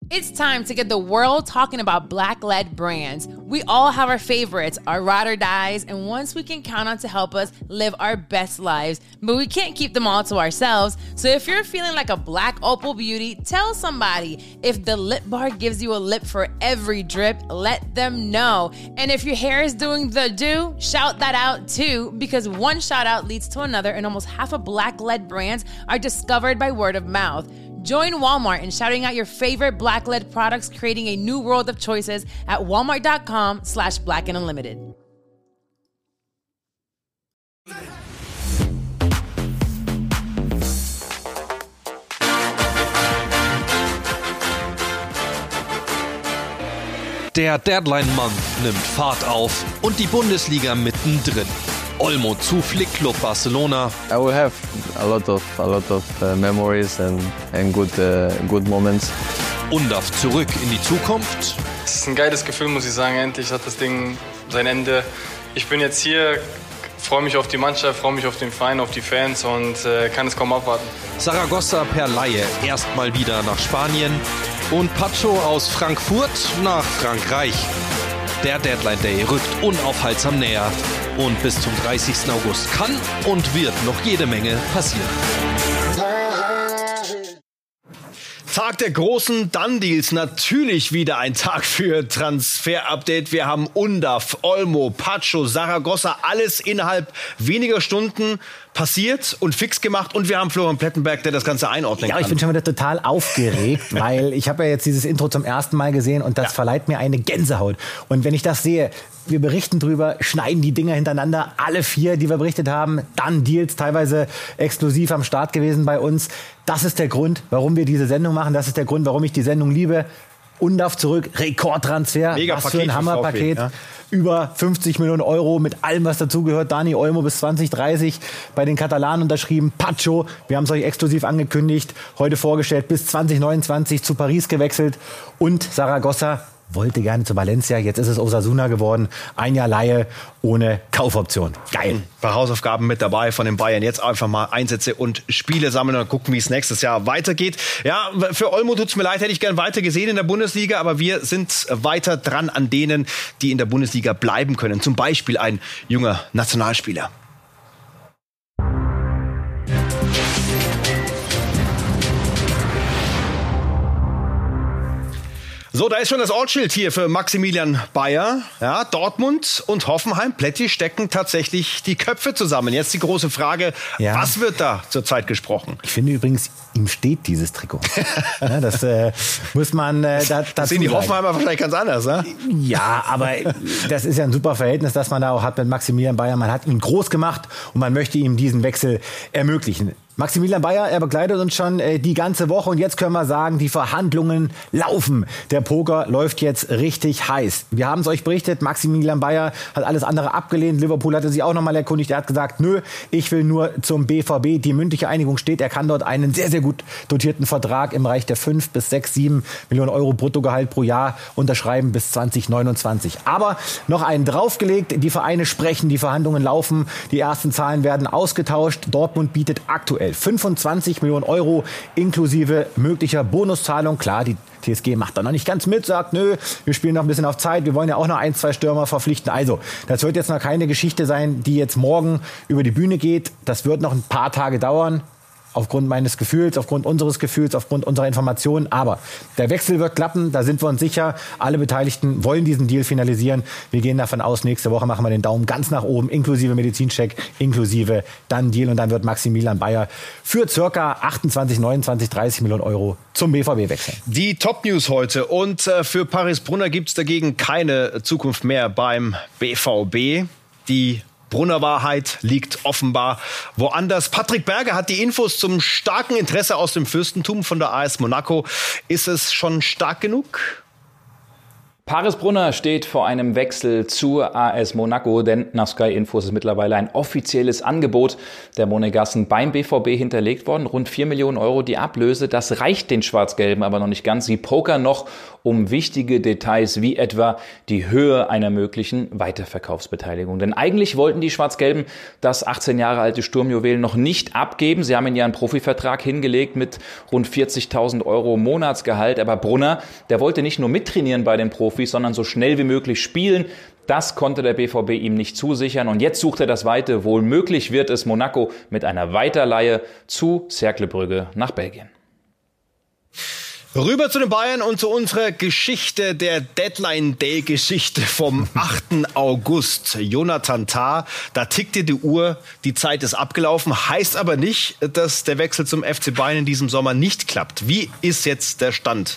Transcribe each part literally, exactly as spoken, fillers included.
It's time to get the world talking about Black-led brands. We all have our favorites, our ride or dies, and ones we can count on to help us live our best lives. But we can't keep them all to ourselves. So if you're feeling like a Black Opal beauty, tell somebody. If the lip bar gives you a lip for every drip, let them know. And if your hair is doing the do, shout that out too, because one shout out leads to another, and almost half of Black-led brands are discovered by word of mouth. Join Walmart in shouting out your favorite Black-led products, creating a new world of choices at walmart.com slash black and unlimited. Der Deadline-Month nimmt Fahrt auf und die Bundesliga mittendrin. Olmo zu Flick-Club Barcelona. I will have a lot of a lot of uh, memories and and good uh, good moments. Undav zurück in die Zukunft. Es ist ein geiles Gefühl, muss ich sagen. Endlich hat das Ding sein Ende. Ich bin jetzt hier, freue mich auf die Mannschaft, freue mich auf den Verein, auf die Fans und äh, kann es kaum abwarten. Saragossa per Laie erstmal wieder nach Spanien und Pacho aus Frankfurt nach Frankreich. Der Deadline Day rückt unaufhaltsam näher. Und bis zum dreißigsten August kann und wird noch jede Menge passieren. Tag der großen Done-Deals, natürlich wieder ein Tag für Transfer-Update. Wir haben Undav, Olmo, Pacho, Saragossa, alles innerhalb weniger Stunden passiert und fix gemacht. Und wir haben Florian Plettenberg, der das Ganze einordnen ja, kann. Ich bin schon wieder total aufgeregt, weil ich habe ja jetzt dieses Intro zum ersten Mal gesehen und das ja. verleiht mir eine Gänsehaut. Und wenn ich das sehe, wir berichten drüber, schneiden die Dinger hintereinander, alle vier, die wir berichtet haben, dann Deals, teilweise exklusiv am Start gewesen bei uns. Das ist der Grund, warum wir diese Sendung machen. Das ist der Grund, warum ich die Sendung liebe. Undav zurück, Rekordtransfer, Mega was Paket für ein Hammerpaket. Ja. Über fünfzig Millionen Euro mit allem, was dazugehört. Dani Olmo bis zwanzig dreißig bei den Katalanen unterschrieben. Pacho, wir haben es euch exklusiv angekündigt, heute vorgestellt, bis zwanzig neunundzwanzig zu Paris gewechselt. Und Saragossa wollte gerne zu Valencia, jetzt ist es Osasuna geworden. Ein Jahr Leihe ohne Kaufoption. Geil. Ein paar Hausaufgaben mit dabei von den Bayern. Jetzt einfach mal Einsätze und Spiele sammeln und gucken, wie es nächstes Jahr weitergeht. Ja, für Olmo tut's mir leid, hätte ich gern weiter gesehen in der Bundesliga, aber wir sind weiter dran an denen, die in der Bundesliga bleiben können. Zum Beispiel ein junger Nationalspieler. So, da ist schon das Ortsschild hier für Maximilian Bayer. Ja, Dortmund und Hoffenheim, Plätti, stecken tatsächlich die Köpfe zusammen. Jetzt die große Frage, ja. Was wird da zurzeit gesprochen? Ich finde übrigens, ihm steht dieses Trikot. Ja, das äh, muss man äh, da, dazu das sehen die sagen. Hoffenheimer wahrscheinlich ganz anders, ne? Ja, aber das ist ja ein super Verhältnis, das man da auch hat mit Maximilian Bayer. Man hat ihn groß gemacht und man möchte ihm diesen Wechsel ermöglichen. Maximilian Bayer, er begleitet uns schon äh, die ganze Woche und jetzt können wir sagen, die Verhandlungen laufen. Der Poker läuft jetzt richtig heiß. Wir haben es euch berichtet, Maximilian Bayer hat alles andere abgelehnt. Liverpool hatte sich auch nochmal erkundigt. Er hat gesagt, nö, ich will nur zum B V B. Die mündliche Einigung steht. Er kann dort einen sehr, sehr gut dotierten Vertrag im Bereich der fünf bis sechs, sieben Millionen Euro Bruttogehalt pro Jahr unterschreiben bis zwanzig neunundzwanzig. Aber noch einen draufgelegt. Die Vereine sprechen, die Verhandlungen laufen. Die ersten Zahlen werden ausgetauscht. Dortmund bietet aktuell fünfundzwanzig Millionen Euro inklusive möglicher Bonuszahlung. Klar, die T S G macht da noch nicht ganz mit, sagt, nö, wir spielen noch ein bisschen auf Zeit, wir wollen ja auch noch ein, zwei Stürmer verpflichten. Also, das wird jetzt noch keine Geschichte sein, die jetzt morgen über die Bühne geht. Das wird noch ein paar Tage dauern. Aufgrund meines Gefühls, aufgrund unseres Gefühls, aufgrund unserer Informationen. Aber der Wechsel wird klappen, da sind wir uns sicher. Alle Beteiligten wollen diesen Deal finalisieren. Wir gehen davon aus, nächste Woche machen wir den Daumen ganz nach oben, inklusive Medizincheck, inklusive dann Deal. Und dann wird Maximilian Bayer für circa achtundzwanzig, neunundzwanzig, dreißig Millionen Euro zum B V B wechseln. Die Top-News heute. Und äh, für Paris Brunner gibt es dagegen keine Zukunft mehr beim B V B. Die Brunner Wahrheit liegt offenbar woanders. Patrick Berger hat die Infos zum starken Interesse aus dem Fürstentum von der A S Monaco. Ist es schon stark genug? Paris Brunner steht vor einem Wechsel zur A S Monaco, denn nach Sky Infos ist mittlerweile ein offizielles Angebot der Monegassen beim B V B hinterlegt worden. Rund vier Millionen Euro die Ablöse, das reicht den Schwarz-Gelben aber noch nicht ganz. Sie pokern noch um wichtige Details wie etwa die Höhe einer möglichen Weiterverkaufsbeteiligung. Denn eigentlich wollten die Schwarz-Gelben das achtzehn Jahre alte Sturmjuwel noch nicht abgeben. Sie haben ihnen ja einen Profivertrag hingelegt mit rund vierzigtausend Euro Monatsgehalt. Aber Brunner, der wollte nicht nur mittrainieren bei den Profis, sondern so schnell wie möglich spielen. Das konnte der B V B ihm nicht zusichern und jetzt sucht er das Weite. Wohl möglich wird es Monaco mit einer Weiterleihe zu Cercle Brügge nach Belgien. Rüber zu den Bayern und zu unserer Geschichte, der Deadline-Day-Geschichte vom achten August. Jonathan Tah, da tickte die Uhr, die Zeit ist abgelaufen, heißt aber nicht, dass der Wechsel zum F C Bayern in diesem Sommer nicht klappt. Wie ist jetzt der Stand?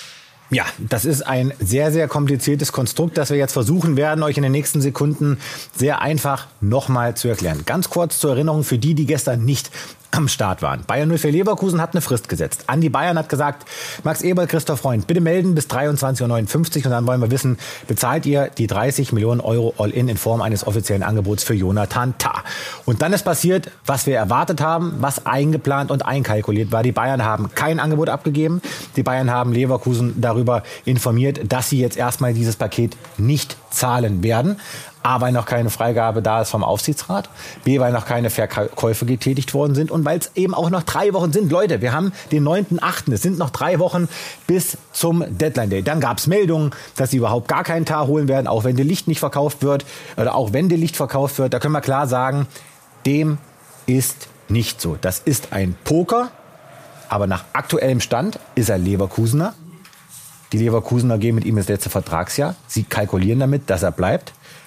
Ja, das ist ein sehr, sehr kompliziertes Konstrukt, das wir jetzt versuchen werden, euch in den nächsten Sekunden sehr einfach nochmal zu erklären. Ganz kurz zur Erinnerung für die, die gestern nicht am Start waren. Bayern null vier Leverkusen hat eine Frist gesetzt. Andi Bayern hat gesagt, Max Eberl, Christoph Freund, bitte melden bis dreiundzwanzig Uhr neunundfünfzig und dann wollen wir wissen, bezahlt ihr die dreißig Millionen Euro All-In in Form eines offiziellen Angebots für Jonathan Tah. Und dann ist passiert, was wir erwartet haben, was eingeplant und einkalkuliert war. Die Bayern haben kein Angebot abgegeben. Die Bayern haben Leverkusen darüber informiert, dass sie jetzt erstmal dieses Paket nicht zahlen werden. A, weil noch keine Freigabe da ist vom Aufsichtsrat. B, weil noch keine Verkäufe getätigt worden sind. Und weil es eben auch noch drei Wochen sind. Leute, wir haben den neunten achten Es sind noch drei Wochen bis zum Deadline Day. Dann gab es Meldungen, dass sie überhaupt gar keinen Tah holen werden, auch wenn De Ligt nicht verkauft wird. Oder auch wenn De Ligt verkauft wird. Da können wir klar sagen, dem ist nicht so. Das ist ein Poker. Aber nach aktuellem Stand ist er Leverkusener. Die Leverkusener gehen mit ihm das letzte Vertragsjahr. Sie kalkulieren damit, dass er bleibt.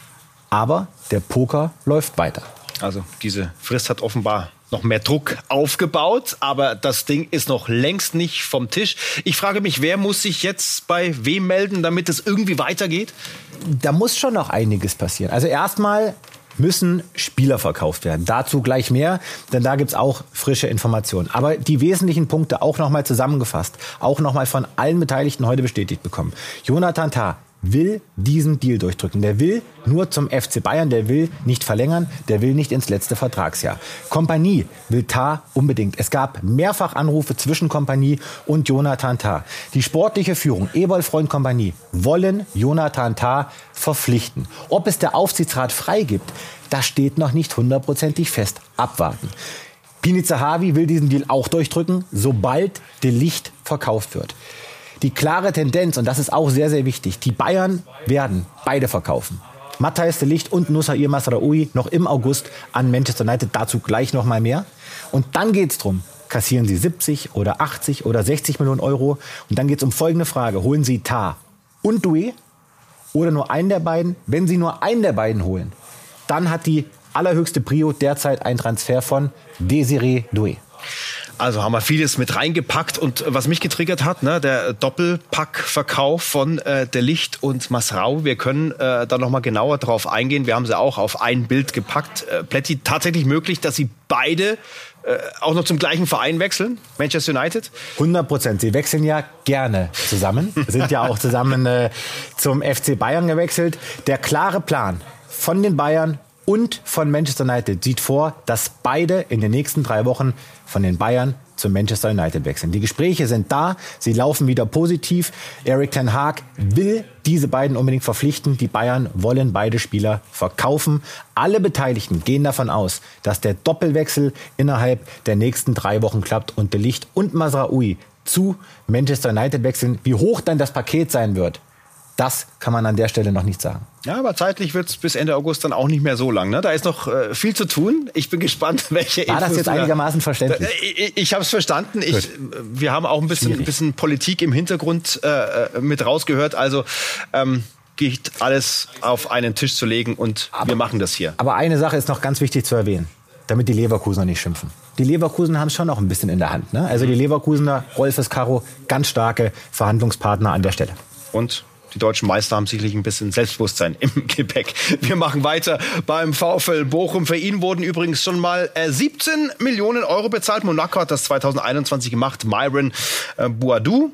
Aber der Poker läuft weiter. Also diese Frist hat offenbar noch mehr Druck aufgebaut, aber das Ding ist noch längst nicht vom Tisch. Ich frage mich, wer muss sich jetzt bei wem melden, damit es irgendwie weitergeht? Da muss schon noch einiges passieren. Also erstmal müssen Spieler verkauft werden. Dazu gleich mehr, denn da gibt's auch frische Informationen. Aber die wesentlichen Punkte auch nochmal zusammengefasst, auch nochmal von allen Beteiligten heute bestätigt bekommen. Jonathan Tah will diesen Deal durchdrücken. Der will nur zum F C Bayern, der will nicht verlängern, der will nicht ins letzte Vertragsjahr. Kompanie will Tah unbedingt. Es gab mehrfach Anrufe zwischen Kompanie und Jonathan Tah. Die sportliche Führung, Eberl, Freund, Kompanie, wollen Jonathan Tah verpflichten. Ob es der Aufsichtsrat freigibt, das steht noch nicht hundertprozentig fest. Abwarten. Pini Zahavi will diesen Deal auch durchdrücken, sobald De Ligt verkauft wird. Die klare Tendenz, und das ist auch sehr, sehr wichtig, die Bayern werden beide verkaufen. Matthijs de Ligt und Noussair Mazraoui noch im August an Manchester United, dazu gleich noch mal mehr. Und dann geht es darum, kassieren sie siebzig oder achtzig oder sechzig Millionen Euro. Und dann geht es um folgende Frage, holen sie Tah und Doué oder nur einen der beiden? Wenn sie nur einen der beiden holen, dann hat die allerhöchste Prio derzeit ein Transfer von Désiré Doué. Also haben wir vieles mit reingepackt und was mich getriggert hat, ne, der Doppelpackverkauf von äh, De Ligt und Mazraoui. Wir können äh, da noch mal genauer drauf eingehen. Wir haben sie auch auf ein Bild gepackt. Äh, Plätti, tatsächlich möglich, dass sie beide äh, auch noch zum gleichen Verein wechseln, Manchester United? hundert Prozent. Sie wechseln ja gerne zusammen. Sind ja auch zusammen äh, zum F C Bayern gewechselt. Der klare Plan von den Bayern und von Manchester United sieht vor, dass beide in den nächsten drei Wochen von den Bayern zu Manchester United wechseln. Die Gespräche sind da, sie laufen wieder positiv. Erik ten Hag will diese beiden unbedingt verpflichten. Die Bayern wollen beide Spieler verkaufen. Alle Beteiligten gehen davon aus, dass der Doppelwechsel innerhalb der nächsten drei Wochen klappt und De Ligt und Mazraoui zu Manchester United wechseln. Wie hoch dann das Paket sein wird, das kann man an der Stelle noch nicht sagen. Ja, aber zeitlich wird es bis Ende August dann auch nicht mehr so lang. Ne? Da ist noch äh, viel zu tun. Ich bin gespannt, welche War Infos das jetzt einigermaßen verständlich? Ich, ich habe es verstanden. Ich, wir haben auch ein bisschen, ein bisschen Politik im Hintergrund äh, mit rausgehört. Also ähm, geht alles auf einen Tisch zu legen und aber, wir machen das hier. Aber eine Sache ist noch ganz wichtig zu erwähnen, damit die Leverkusener nicht schimpfen. Die Leverkusener haben es schon noch ein bisschen in der Hand. Ne? Also die Leverkusener, Rolf Escarro, ganz starke Verhandlungspartner an der Stelle. Und die deutschen Meister haben sicherlich ein bisschen Selbstbewusstsein im Gepäck. Wir machen weiter beim VfL Bochum. Für ihn wurden übrigens schon mal äh, siebzehn Millionen Euro bezahlt. Monaco hat das zwanzig einundzwanzig gemacht. Myron äh, Boadou.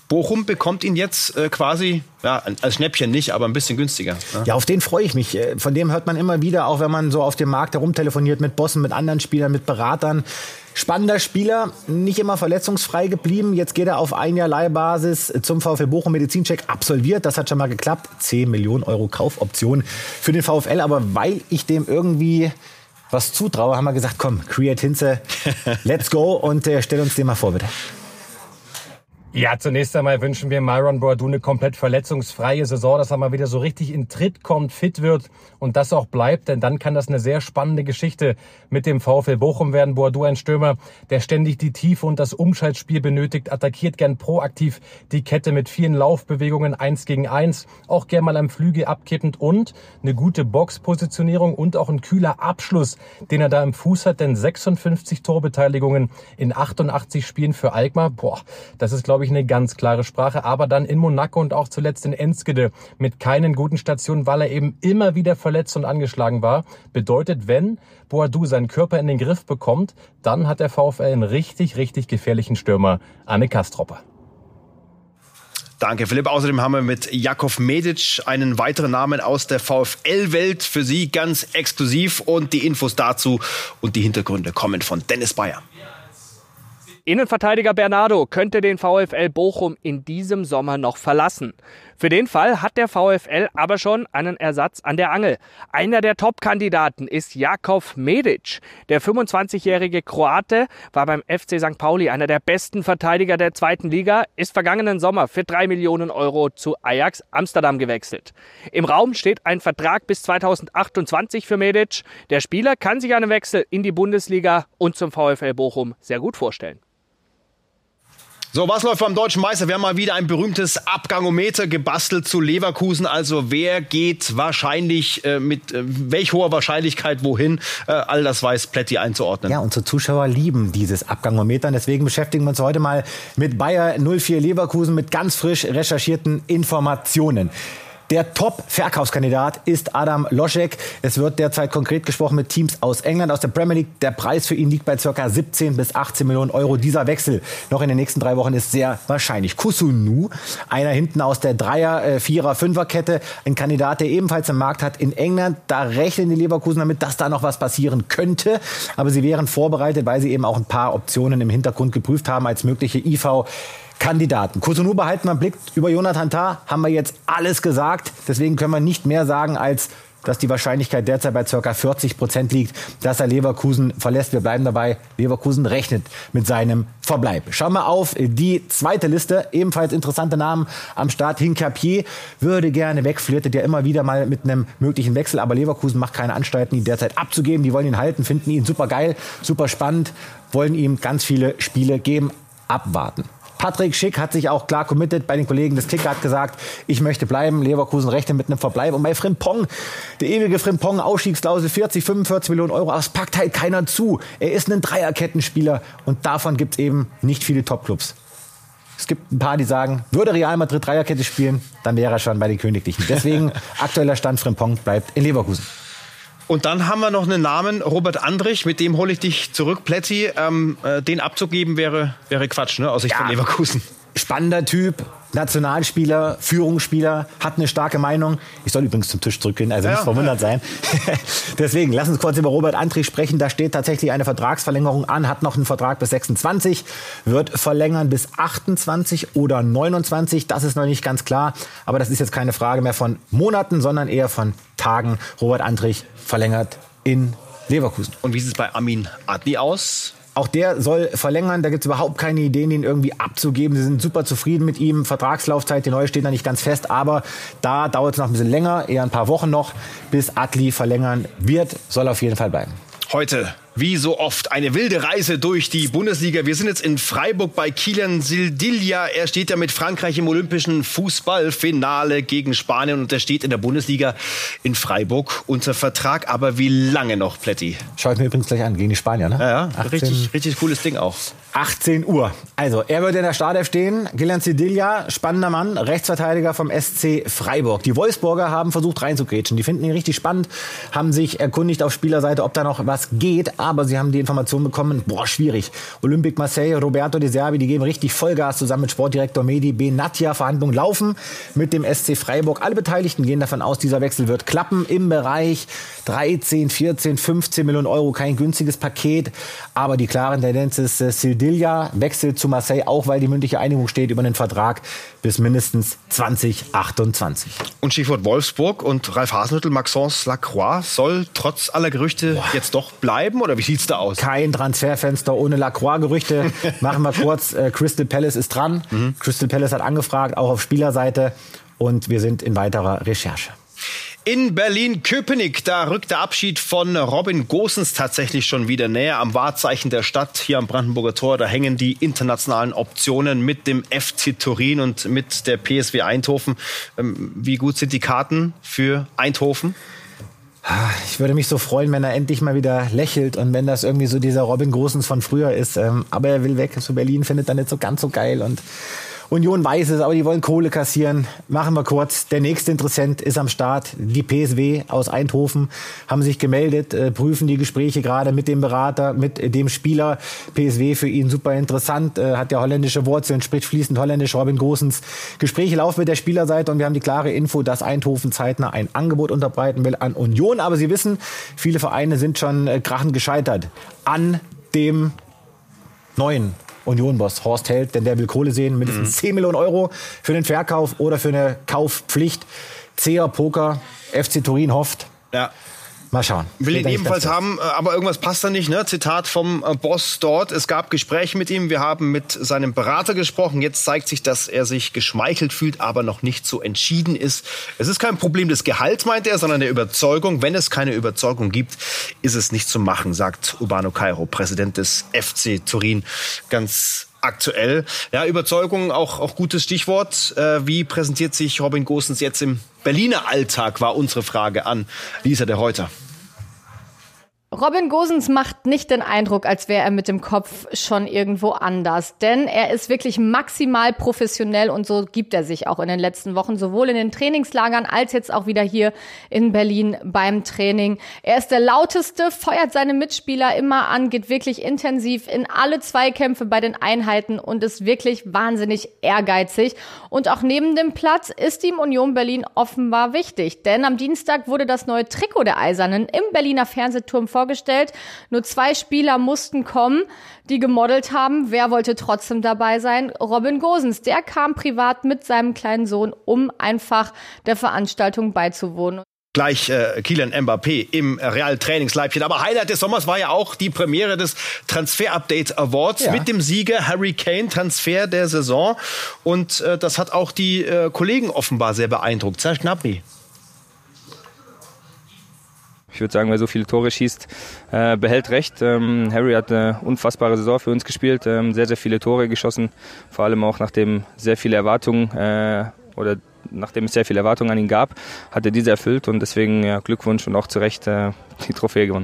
Bochum bekommt ihn jetzt äh, quasi, ja, als Schnäppchen nicht, aber ein bisschen günstiger. Ja, ja auf den freue ich mich. Von dem hört man immer wieder, auch wenn man so auf dem Markt herumtelefoniert mit Bossen, mit anderen Spielern, mit Beratern. Spannender Spieler, nicht immer verletzungsfrei geblieben. Jetzt geht er auf ein Jahr Leihbasis zum VfL Bochum, Medizincheck absolviert. Das hat schon mal geklappt. zehn Millionen Euro Kaufoption für den VfL. Aber weil ich dem irgendwie was zutraue, haben wir gesagt, komm, Create Hinze, let's go und äh, stell uns den mal vor, bitte. Ja, zunächst einmal wünschen wir Myron Boadou eine komplett verletzungsfreie Saison, dass er mal wieder so richtig in Tritt kommt, fit wird und das auch bleibt, denn dann kann das eine sehr spannende Geschichte mit dem VfL Bochum werden. Boadou, ein Stürmer, der ständig die Tiefe und das Umschaltspiel benötigt, attackiert gern proaktiv die Kette mit vielen Laufbewegungen, eins gegen eins, auch gern mal am Flügel abkippend und eine gute Boxpositionierung und auch ein kühler Abschluss, den er da im Fuß hat, denn sechsundfünfzig Torbeteiligungen in achtundachtzig Spielen für Alkmaar, boah, das ist, glaube ich, eine ganz klare Sprache, aber dann in Monaco und auch zuletzt in Enschede mit keinen guten Stationen, weil er eben immer wieder verletzt und angeschlagen war. Bedeutet, wenn Boadou seinen Körper in den Griff bekommt, dann hat der VfL einen richtig, richtig gefährlichen Stürmer, Anne Kastropper. Danke, Philipp. Außerdem haben wir mit Jakov Medic einen weiteren Namen aus der VfL-Welt für Sie ganz exklusiv und die Infos dazu und die Hintergründe kommen von Dennis Bayer. Innenverteidiger Bernardo könnte den VfL Bochum in diesem Sommer noch verlassen. Für den Fall hat der VfL aber schon einen Ersatz an der Angel. Einer der Top-Kandidaten ist Jakov Medic. Der fünfundzwanzigjährige Kroate war beim F C Sankt Pauli einer der besten Verteidiger der zweiten Liga, ist vergangenen Sommer für drei Millionen Euro zu Ajax Amsterdam gewechselt. Im Raum steht ein Vertrag bis zweitausendachtundzwanzig für Medic. Der Spieler kann sich einen Wechsel in die Bundesliga und zum VfL Bochum sehr gut vorstellen. So, was läuft beim Deutschen Meister? Wir haben mal wieder ein berühmtes Abgangometer gebastelt zu Leverkusen. Also wer geht wahrscheinlich äh, mit äh, welch hoher Wahrscheinlichkeit wohin? Äh, all das weiß Plätti einzuordnen. Ja, unsere Zuschauer lieben dieses Abgangometer. Deswegen beschäftigen wir uns heute mal mit Bayer null vier Leverkusen mit ganz frisch recherchierten Informationen. Der Top-Verkaufskandidat ist Adam Loschek. Es wird derzeit konkret gesprochen mit Teams aus England, aus der Premier League. Der Preis für ihn liegt bei ca. siebzehn bis achtzehn Millionen Euro. Dieser Wechsel noch in den nächsten drei Wochen ist sehr wahrscheinlich. Kusunu, einer hinten aus der Dreier-, Vierer-, Fünfer-Kette, ein Kandidat, der ebenfalls im Markt hat in England. Da rechnen die Leverkusen damit, dass da noch was passieren könnte. Aber sie wären vorbereitet, weil sie eben auch ein paar Optionen im Hintergrund geprüft haben als mögliche I V Kandidaten. Kusunu behalten wir im Blick. Über Jonathan Tah haben wir jetzt alles gesagt. Deswegen können wir nicht mehr sagen, als dass die Wahrscheinlichkeit derzeit bei ca. vierzig Prozent liegt, dass er Leverkusen verlässt. Wir bleiben dabei. Leverkusen rechnet mit seinem Verbleib. Schauen wir auf die zweite Liste. Ebenfalls interessante Namen am Start. Hincapié würde gerne weg, flirtet ja immer wieder mal mit einem möglichen Wechsel. Aber Leverkusen macht keine Anstalten, ihn derzeit abzugeben. Die wollen ihn halten, finden ihn super geil, super spannend, wollen ihm ganz viele Spiele geben. Abwarten. Patrick Schick hat sich auch klar committed bei den Kollegen des Kicker, hat gesagt, ich möchte bleiben. Leverkusen rechnet mit einem Verbleib. Und bei Frimpong, der ewige Frimpong, Ausstiegsklausel vierzig, fünfundvierzig Millionen Euro. Das packt halt keiner zu. Er ist ein Dreierkettenspieler und davon gibt es eben nicht viele Topclubs. Es gibt ein paar, die sagen, würde Real Madrid Dreierkette spielen, dann wäre er schon bei den Königlichen. Deswegen aktueller Stand, Frimpong bleibt in Leverkusen. Und dann haben wir noch einen Namen, Robert Andrich, mit dem hole ich dich zurück, Plätti. Ähm, äh, den abzugeben wäre, wäre Quatsch, ne? Aus Sicht ja. von Leverkusen. Spannender Typ, Nationalspieler, Führungsspieler, hat eine starke Meinung. Ich soll übrigens zum Tisch zurückgehen, also ja, nicht verwundert ja. sein. Deswegen, lass uns kurz über Robert Andrich sprechen. Da steht tatsächlich eine Vertragsverlängerung an, hat noch einen Vertrag bis sechsundzwanzig, wird verlängern bis achtundzwanzig oder neunundzwanzig. Das ist noch nicht ganz klar, aber das ist jetzt keine Frage mehr von Monaten, sondern eher von Tagen. Robert Andrich verlängert in Leverkusen. Und wie sieht es bei Amin Adli aus? Auch der soll verlängern, da gibt es überhaupt keine Ideen, ihn irgendwie abzugeben. Sie sind super zufrieden mit ihm. Vertragslaufzeit, die neue steht da nicht ganz fest, aber da dauert es noch ein bisschen länger, eher ein paar Wochen noch, bis Adli verlängern wird. Soll auf jeden Fall bleiben. Heute, wie so oft, eine wilde Reise durch die Bundesliga. Wir sind jetzt in Freiburg bei Kylian Sildilla. Er steht ja mit Frankreich im olympischen Fußballfinale gegen Spanien und er steht in der Bundesliga in Freiburg unter Vertrag. Aber wie lange noch, Plätti? Schau ich mir übrigens gleich an, gegen die Spanier, ne? Ja, ja. Richtig, richtig cooles Ding auch. achtzehn Uhr. Also, er wird in der Startelf stehen. Gillian Zidilja, spannender Mann, Rechtsverteidiger vom S C Freiburg. Die Wolfsburger haben versucht reinzugrätschen. Die finden ihn richtig spannend, haben sich erkundigt auf Spielerseite, ob da noch was geht. Aber sie haben die Information bekommen, boah, schwierig. Olympique Marseille, Roberto De Zerbi, die geben richtig Vollgas zusammen mit Sportdirektor Mehdi Benatia. Verhandlungen laufen mit dem S C Freiburg. Alle Beteiligten gehen davon aus, dieser Wechsel wird klappen im Bereich dreizehn, vierzehn, fünfzehn Millionen Euro. Kein günstiges Paket. Aber die klare Tendenz ist, äh, Zidilja wechselt zu Marseille, auch weil die mündliche Einigung steht über einen Vertrag bis mindestens zwanzig achtundzwanzig. Und Stichwort Wolfsburg und Ralf Hasenhüttl, Maxence Lacroix soll trotz aller Gerüchte Boah. jetzt doch bleiben, oder wie sieht's da aus? Kein Transferfenster ohne Lacroix-Gerüchte. Machen wir kurz, äh, Crystal Palace ist dran. Mhm. Crystal Palace hat angefragt, auch auf Spielerseite, und wir sind in weiterer Recherche. In Berlin-Köpenick, da rückt der Abschied von Robin Gosens tatsächlich schon wieder näher. Am Wahrzeichen der Stadt, hier am Brandenburger Tor, da hängen die internationalen Optionen mit dem F C Turin und mit der P S V Eindhoven. Wie gut sind die Karten für Eindhoven? Ich würde mich so freuen, wenn er endlich mal wieder lächelt und wenn das irgendwie so dieser Robin Gosens von früher ist. Aber er will weg zu Berlin, findet er nicht so ganz so geil, und Union weiß es, aber die wollen Kohle kassieren. Machen wir kurz. Der nächste Interessent ist am Start. Die P S V aus Eindhoven haben sich gemeldet, äh, prüfen die Gespräche gerade mit dem Berater, mit äh, dem Spieler. P S V für ihn super interessant, äh, hat ja holländische Wurzeln, spricht fließend Holländisch, Robin Gosens. Gespräche laufen mit der Spielerseite und wir haben die klare Info, dass Eindhoven zeitnah ein Angebot unterbreiten will an Union. Aber Sie wissen, viele Vereine sind schon äh, krachend gescheitert an dem neuen Union-Boss Horst Held, denn der will Kohle sehen, mindestens zehn Millionen Euro für den Verkauf oder für eine Kaufpflicht. Zäher Poker, F C Turin hofft. Ja. Mal schauen. Will ihn ebenfalls haben, aber irgendwas passt da nicht. Ne? Zitat vom Boss dort. Es gab Gespräche mit ihm. Wir haben mit seinem Berater gesprochen. Jetzt zeigt sich, dass er sich geschmeichelt fühlt, aber noch nicht so entschieden ist. Es ist kein Problem des Gehalts, meint er, sondern der Überzeugung. Wenn es keine Überzeugung gibt, ist es nicht zu machen, sagt Urbano Cairo, Präsident des F C Turin. Ganz aktuell. Ja, Überzeugung, auch, auch gutes Stichwort. Äh, wie präsentiert sich Robin Gosens jetzt im Berliner Alltag, war unsere Frage an Lisa de Reuter. Robin Gosens macht nicht den Eindruck, als wäre er mit dem Kopf schon irgendwo anders. Denn er ist wirklich maximal professionell und so gibt er sich auch in den letzten Wochen, sowohl in den Trainingslagern als jetzt auch wieder hier in Berlin beim Training. Er ist der Lauteste, feuert seine Mitspieler immer an, geht wirklich intensiv in alle Zweikämpfe bei den Einheiten und ist wirklich wahnsinnig ehrgeizig. Und auch neben dem Platz ist ihm Union Berlin offenbar wichtig. Denn am Dienstag wurde das neue Trikot der Eisernen im Berliner Fernsehturm vorgestellt. vorgestellt. Nur zwei Spieler mussten kommen, die gemodelt haben. Wer wollte trotzdem dabei sein? Robin Gosens. Der kam privat mit seinem kleinen Sohn, um einfach der Veranstaltung beizuwohnen. Gleich äh, Kylian Mbappé im Real Trainingsleibchen. Aber Highlight des Sommers war ja auch die Premiere des Transfer Update Awards ja. mit dem Sieger Harry Kane, Transfer der Saison. Und äh, das hat auch die äh, Kollegen offenbar sehr beeindruckt. Serge Gnabry. Ich würde sagen, wer so viele Tore schießt, äh, behält recht. Ähm, Harry hat eine unfassbare Saison für uns gespielt, ähm, sehr, sehr viele Tore geschossen. Vor allem auch nachdem sehr viele Erwartungen äh, oder nachdem es sehr viele Erwartungen an ihn gab, hat er diese erfüllt und deswegen ja, Glückwunsch und auch zu Recht äh, die Trophäe gewonnen.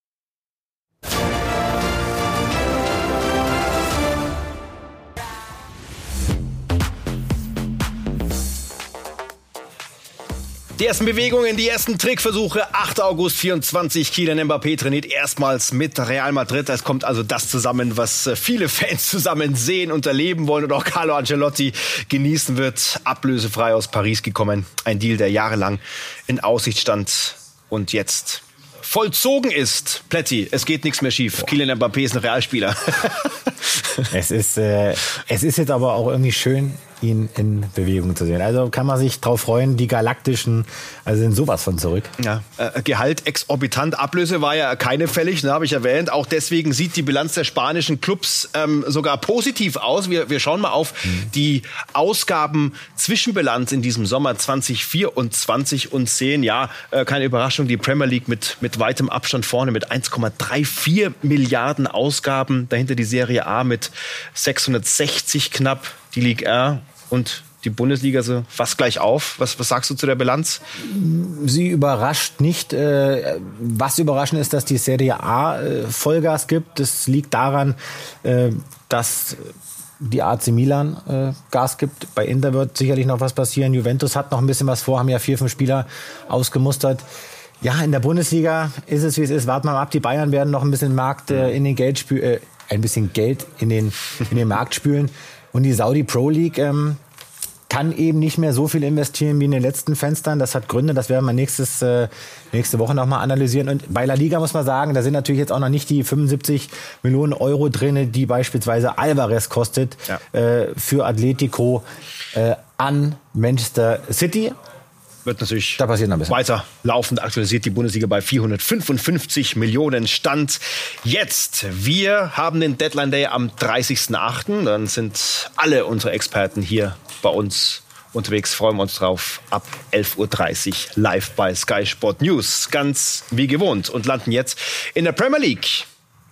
Die ersten Bewegungen, die ersten Trickversuche. achter August vierundzwanzig. Kylian Mbappé trainiert erstmals mit Real Madrid. Es kommt also das zusammen, was viele Fans zusammen sehen und erleben wollen und auch Carlo Ancelotti genießen wird. Ablösefrei aus Paris gekommen. Ein Deal, der jahrelang in Aussicht stand und jetzt vollzogen ist. Plätti, es geht nichts mehr schief. Boah. Kylian Mbappé ist ein Realspieler. es ist, äh, es ist jetzt aber auch irgendwie schön, ihn in Bewegung zu sehen. Also kann man sich drauf freuen, die Galaktischen also sind sowas von zurück. Ja, äh, Gehalt exorbitant, Ablöse war ja keine fällig, ne, habe ich erwähnt. Auch deswegen sieht die Bilanz der spanischen Clubs ähm, sogar positiv aus. Wir, wir schauen mal auf mhm. die Ausgaben-Zwischenbilanz in diesem Sommer zwanzig vierundzwanzig und sehen, ja, äh, keine Überraschung, die Premier League mit, mit weitem Abstand vorne mit eins Komma vierunddreißig Milliarden Ausgaben. Dahinter die Serie A mit sechshundertsechzig knapp, die Ligue eins und die Bundesliga so fast gleich auf. Was, was sagst du zu der Bilanz? Sie überrascht nicht. Was überraschend ist, dass die Serie A Vollgas gibt. Das liegt daran, dass die A C Milan Gas gibt. Bei Inter wird sicherlich noch was passieren. Juventus hat noch ein bisschen was vor, haben ja vier, fünf Spieler ausgemustert. Ja, in der Bundesliga ist es, wie es ist. Warten wir mal ab. Die Bayern werden noch ein bisschen Markt in den Geld spü- äh, ein bisschen Geld in den, in den Markt spülen. Und die Saudi Pro League ähm, kann eben nicht mehr so viel investieren wie in den letzten Fenstern. Das hat Gründe, das werden wir nächstes, äh, nächste Woche nochmal analysieren. Und bei La Liga muss man sagen, da sind natürlich jetzt auch noch nicht die fünfundsiebzig Millionen Euro drin, die beispielsweise Alvarez kostet, ja. äh, für Atletico äh, an Manchester City. Wird natürlich da passiert noch ein bisschen. Weiter laufend aktualisiert die Bundesliga bei vierhundertfünfundfünfzig Millionen Stand. Jetzt, wir haben den Deadline Day am dreißigsten achten Dann sind alle unsere Experten hier bei uns unterwegs. Freuen wir uns drauf. Ab elf Uhr dreißig live bei Sky Sport News. Ganz wie gewohnt. Und landen jetzt in der Premier League.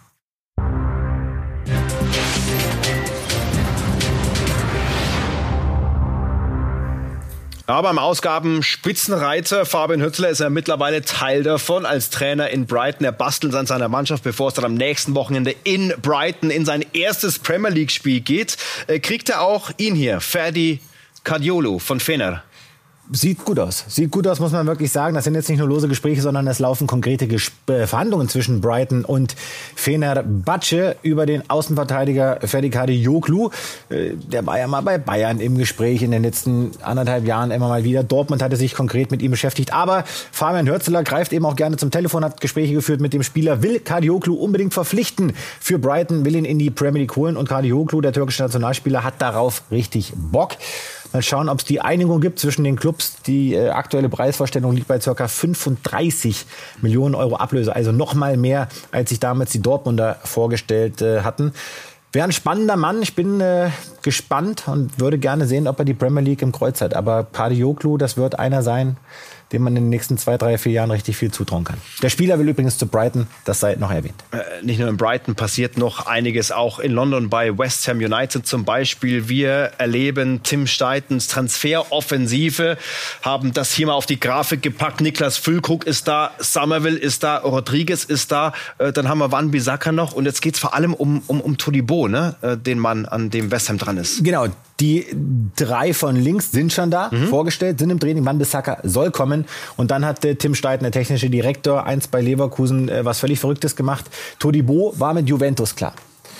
Aber im Ausgaben-Spitzenreiter Fabian Hürzeler ist ja mittlerweile Teil davon als Trainer in Brighton. Er bastelt an seiner Mannschaft, bevor es dann am nächsten Wochenende in Brighton in sein erstes Premier League-Spiel geht. Äh, kriegt er auch ihn hier, Ferdi Cardiolo von Fener. Sieht gut aus. Sieht gut aus, muss man wirklich sagen. Das sind jetzt nicht nur lose Gespräche, sondern es laufen konkrete Gesp- äh, Verhandlungen zwischen Brighton und Fenerbahce über den Außenverteidiger Ferdi Cardioglu. Äh, der war ja mal bei Bayern im Gespräch in den letzten anderthalb Jahren immer mal wieder. Dortmund hatte sich konkret mit ihm beschäftigt. Aber Fabian Hürzeler greift eben auch gerne zum Telefon, hat Gespräche geführt mit dem Spieler, will Cardioglu unbedingt verpflichten für Brighton, will ihn in die Premier League holen. Und Cardioglu, der türkische Nationalspieler, hat darauf richtig Bock. Mal schauen, ob es die Einigung gibt zwischen den Clubs. Die äh, aktuelle Preisvorstellung liegt bei ca. fünfunddreißig Millionen Euro Ablöse. Also noch mal mehr, als sich damals die Dortmunder vorgestellt äh, hatten. Wäre ein spannender Mann. Ich bin äh, gespannt und würde gerne sehen, ob er die Premier League im Kreuz hat. Aber Cardioglu, das wird einer sein, dem man in den nächsten zwei, drei, vier Jahren richtig viel zutrauen kann. Der Spieler will übrigens zu Brighton, das sei noch erwähnt. Äh, nicht nur in Brighton passiert noch einiges, auch in London bei West Ham United zum Beispiel. Wir erleben Tim Steitens Transferoffensive, haben das hier mal auf die Grafik gepackt. Niklas Füllkrug ist da, Somerville ist da, Rodriguez ist da, äh, dann haben wir Wan-Bissaka noch und jetzt geht's vor allem um, um, um Todibo, ne? äh, den Mann, an dem West Ham dran ist. Genau. Die drei von links sind schon da, mhm. vorgestellt, sind im Training. Wan-Bissaka soll kommen. Und dann hat äh, Tim Steiten, der technische Direktor, eins bei Leverkusen, äh, was völlig Verrücktes gemacht. Todibo war mit Juventus klar.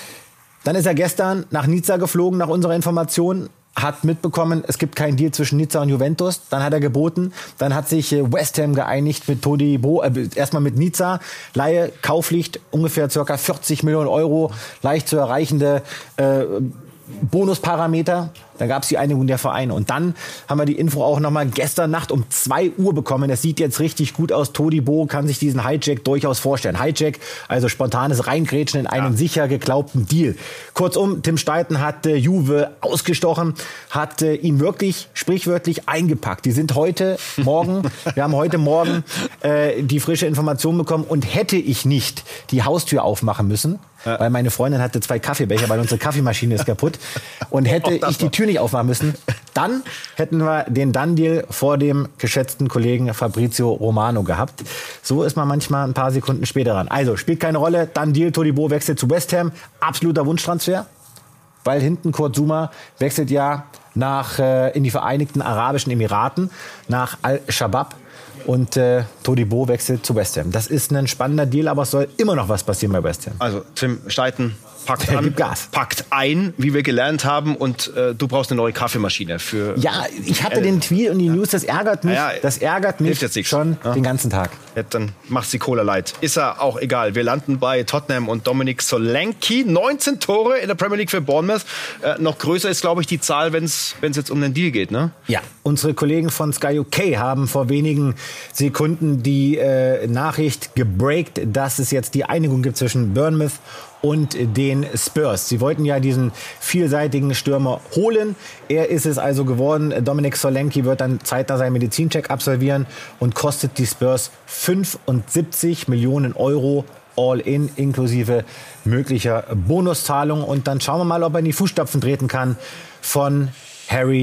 Dann ist er gestern nach Nizza geflogen, nach unserer Information. Hat mitbekommen, es gibt keinen Deal zwischen Nizza und Juventus. Dann hat er geboten. Dann hat sich äh, West Ham geeinigt mit Todibo. Äh, erstmal mit Nizza. Leihe, Kaufpflicht, ungefähr ca. vierzig Millionen Euro. Leicht zu erreichende äh, Bonusparameter. Da gab es die Einigung der Vereine. Und dann haben wir die Info auch noch mal gestern Nacht um zwei Uhr bekommen. Das sieht jetzt richtig gut aus. Todibo kann sich diesen Hijack durchaus vorstellen. Hijack, also spontanes Reingrätschen in einen ja. sicher geglaubten Deal. Kurzum, Tim Steiten hat äh, Juve ausgestochen, hat äh, ihn wirklich sprichwörtlich eingepackt. Die sind heute Morgen, wir haben heute Morgen äh, die frische Information bekommen. Und hätte ich nicht die Haustür aufmachen müssen, ja. weil meine Freundin hatte zwei Kaffeebecher, weil unsere Kaffeemaschine ist kaputt. Und hätte ich die Tür nicht aufmachen müssen, dann hätten wir den Done-Deal vor dem geschätzten Kollegen Fabrizio Romano gehabt. So ist man manchmal ein paar Sekunden später ran. Also, spielt keine Rolle. Done-Deal, Todibo wechselt zu West Ham. Absoluter Wunschtransfer. Weil hinten Kurt Zouma wechselt ja nach, äh, in die Vereinigten Arabischen Emiraten, nach Al-Shabaab. Und äh, Todibo wechselt zu West Ham. Das ist ein spannender Deal, aber es soll immer noch was passieren bei West Ham. Also Tim Steiten packt an, Gas. packt ein, wie wir gelernt haben, und äh, du brauchst eine neue Kaffeemaschine für. Ja, ich hatte äh, den Tweet und die News, das ärgert mich. Ja, das ärgert mich schon ja. den ganzen Tag. Ja, dann macht's die Cola leid. Ist er auch egal. Wir landen bei Tottenham und Dominic Solanke. neunzehn Tore in der Premier League für Bournemouth. Äh, noch größer ist, glaube ich, die Zahl, wenn es jetzt um den Deal geht, ne? Ja, unsere Kollegen von Sky U K haben vor wenigen Sekunden die äh, Nachricht gebreakt, dass es jetzt die Einigung gibt zwischen Bournemouth und den Spurs. Sie wollten ja diesen vielseitigen Stürmer holen. Er ist es also geworden. Dominic Solanke wird dann zeitnah seinen Medizincheck absolvieren und kostet die Spurs fünfundsiebzig Millionen Euro all in, inklusive möglicher Bonuszahlung. Und dann schauen wir mal, ob er in die Fußstapfen treten kann von Harry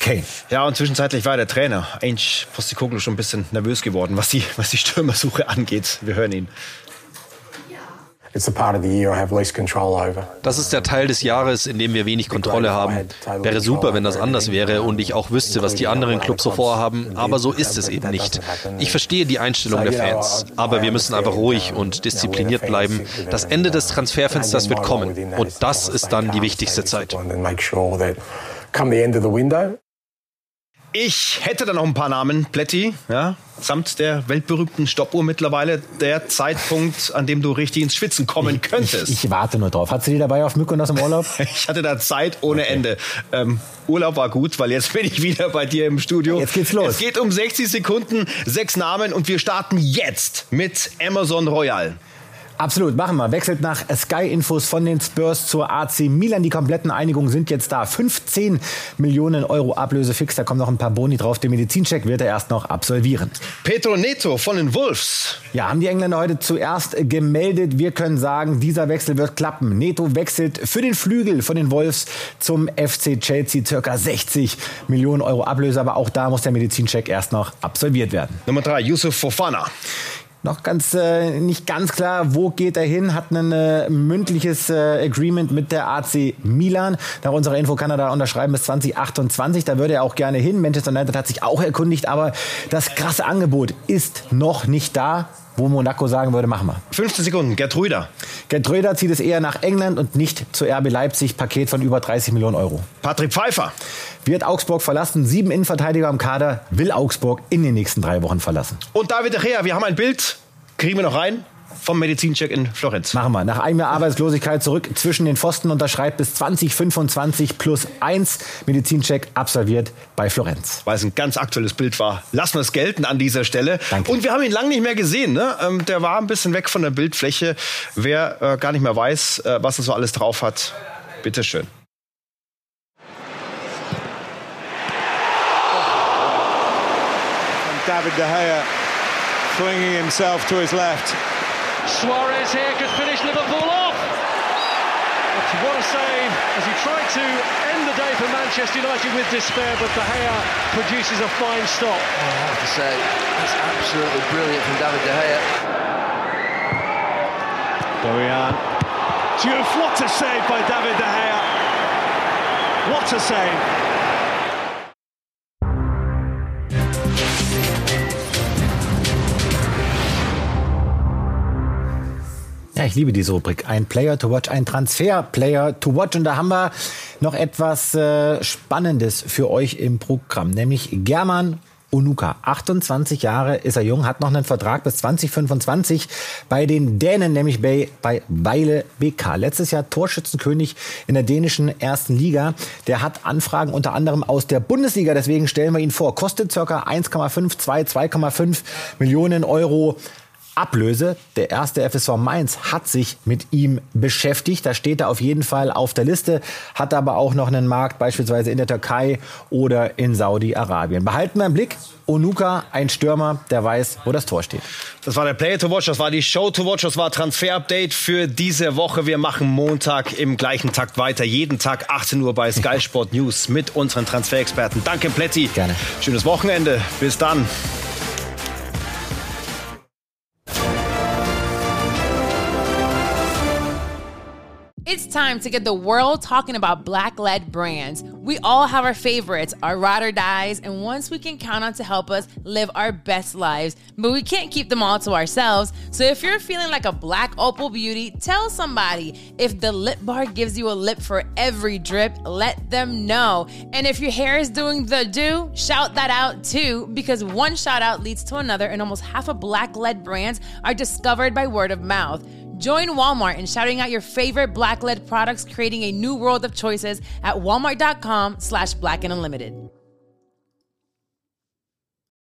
Kane. Ja, und zwischenzeitlich war der Trainer, Ange Postecoglou, schon ein bisschen nervös geworden, was die, was die Stürmersuche angeht. Wir hören ihn. Das ist der Teil des Jahres, in dem wir wenig Kontrolle haben. Wäre super, wenn das anders wäre und ich auch wüsste, was die anderen Clubs so vorhaben, aber so ist es eben nicht. Ich verstehe die Einstellung der Fans, aber wir müssen einfach ruhig und diszipliniert bleiben. Das Ende des Transferfensters wird kommen und das ist dann die wichtigste Zeit. Ich hätte da noch ein paar Namen, Plätti, ja, samt der weltberühmten Stoppuhr mittlerweile der Zeitpunkt, an dem du richtig ins Schwitzen kommen könntest. Ich, ich warte nur drauf. Hast du die dabei auf Mykonos im Urlaub? Ich hatte da Zeit ohne okay. Ende. Ähm, Urlaub war gut, weil jetzt bin ich wieder bei dir im Studio. Jetzt geht's los. Es geht um sechzig Sekunden, sechs Namen und wir starten jetzt mit Emerson Royal. Absolut, machen wir. Wechselt nach Sky-Infos von den Spurs zur A C Milan. Die kompletten Einigungen sind jetzt da. fünfzehn Millionen Euro Ablöse fix. Da kommen noch ein paar Boni drauf. Den Medizincheck wird er erst noch absolvieren. Pedro Neto von den Wolves. Ja, haben die Engländer heute zuerst gemeldet. Wir können sagen, dieser Wechsel wird klappen. Neto wechselt für den Flügel von den Wolves zum F C Chelsea. Circa sechzig Millionen Euro Ablöse. Aber auch da muss der Medizincheck erst noch absolviert werden. Nummer drei, Yusuf Fofana. Noch ganz äh, nicht ganz klar, wo geht er hin, hat ein äh, mündliches äh, Agreement mit der A C Milan. Nach unserer Info kann er da unterschreiben bis zwanzig achtundzwanzig, da würde er auch gerne hin. Manchester United hat sich auch erkundigt, aber das krasse Angebot ist noch nicht da, wo Monaco sagen würde, machen wir. fünfzehn Sekunden, Gerd Rüder. Gerd Rüder zieht es eher nach England und nicht zu R B Leipzig, Paket von über dreißig Millionen Euro. Patrick Pfeiffer. Wird Augsburg verlassen, sieben Innenverteidiger im Kader, will Augsburg in den nächsten drei Wochen verlassen. Und David De Gea, wir haben ein Bild, kriegen wir noch rein, vom Medizincheck in Florenz. Machen wir. Nach einem Jahr Arbeitslosigkeit zurück zwischen den Pfosten, unterschreibt bis zwanzig fünfundzwanzig plus eins. Medizincheck absolviert bei Florenz. Weil es ein ganz aktuelles Bild war. Lassen wir es gelten an dieser Stelle. Danke. Und wir haben ihn lange nicht mehr gesehen. Ne? Ähm, der war ein bisschen weg von der Bildfläche. Wer äh, gar nicht mehr weiß, äh, was er so alles drauf hat, bitteschön. David De Gea flinging himself to his left. Suarez here could finish Liverpool off. But what a save as he tried to end the day for Manchester United with despair, but De Gea produces a fine stop. Oh, I have to say, that's absolutely brilliant from David De Gea. Bojan. Diouf, what a save by David De Gea. What a save. Ja, ich liebe diese Rubrik. Ein Player to watch, ein Transfer-Player to watch. Und da haben wir noch etwas äh, Spannendes für euch im Programm, nämlich German Onuka. achtundzwanzig Jahre ist er jung, hat noch einen Vertrag bis zwanzig fünfundzwanzig bei den Dänen, nämlich bei, bei Vejle B K. Letztes Jahr Torschützenkönig in der dänischen ersten Liga. Der hat Anfragen unter anderem aus der Bundesliga, deswegen stellen wir ihn vor. Kostet ca. eins Komma fünf, zwei, zwei Komma fünf Millionen Euro Ablöse. Der erste F S V Mainz hat sich mit ihm beschäftigt. Da steht er auf jeden Fall auf der Liste, hat aber auch noch einen Markt beispielsweise in der Türkei oder in Saudi-Arabien. Behalten wir im Blick, Onuka, ein Stürmer, der weiß, wo das Tor steht. Das war der Player to watch, das war die Show to watch, das war Transfer-Update für diese Woche. Wir machen Montag im gleichen Takt weiter. Jeden Tag achtzehn Uhr bei Sky Sport News mit unseren Transferexperten. Danke, Plätti. Gerne. Schönes Wochenende. Bis dann. It's time to get the world talking about Black-led brands. We all have our favorites, our ride or dies, and ones we can count on to help us live our best lives. But we can't keep them all to ourselves. So if you're feeling like a Black Opal beauty, tell somebody. If the Lip Bar gives you a lip for every drip, let them know. And if your hair is doing the do, shout that out too, because one shout out leads to another, and almost half of Black-led brands are discovered by word of mouth. Join Walmart in shouting out your favorite Black-led products, creating a new world of choices at walmart.com slash black and unlimited.